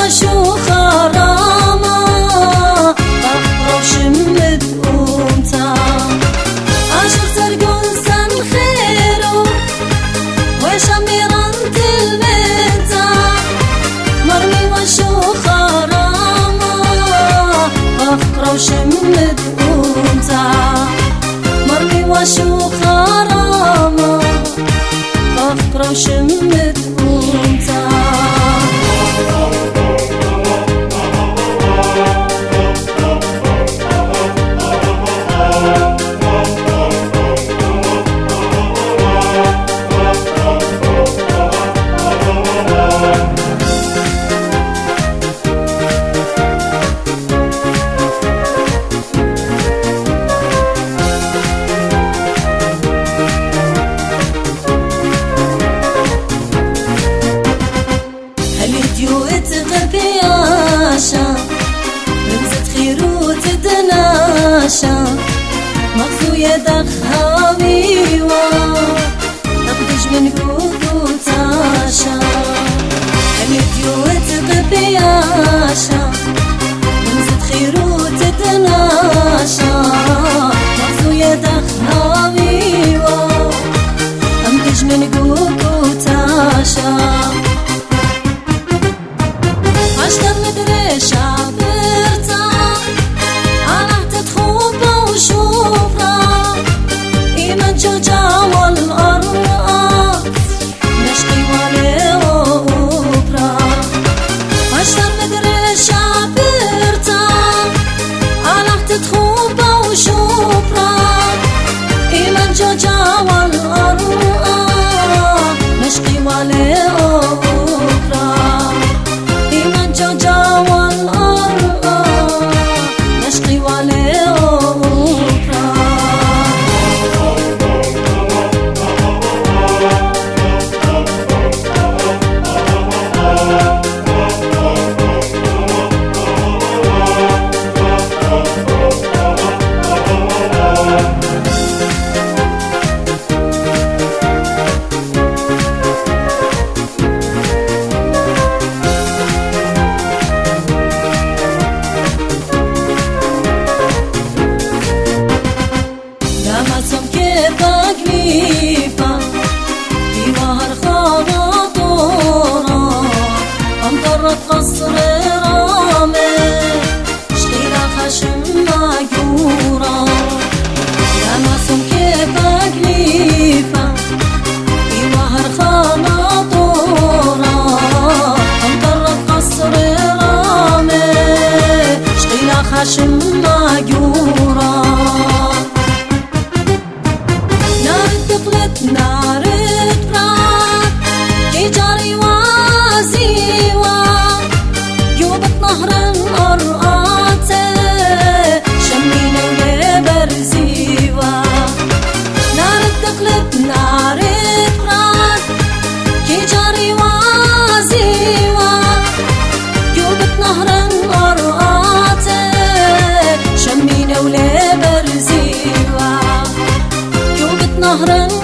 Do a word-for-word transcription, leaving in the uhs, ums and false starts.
وشو خرامة بحر وشمد ومتا عاشق ترقل سن خيرو وشميران تلمتا مرمي وشو خرامة بحر وشمد ومتا مرمي وشو خرامة بحر وشمد ومتا مغزو يدخ هاميوا تقدج من قوقو تاشا اليديو تقبياشا منزد خيرو تتناشا مغزو يدخ هاميوا تقدج من قوقو تاشا عشتا مدري شعبرتا قصر رامي شغيلة خشم ماجورة يا معصوم كيفك ليفة في وهر خناطورة انطرت قصر رامي شغيلة خشم ماجورة نار الدقلت نار الفرات كي جاري وازيوة نهر الأرقات شمينا وليبر زيوة نار الدقلب نار الفرات كي جاري وازيوة جوبت نهر الأرقات شمينا وليبر زيوة جوبت نهر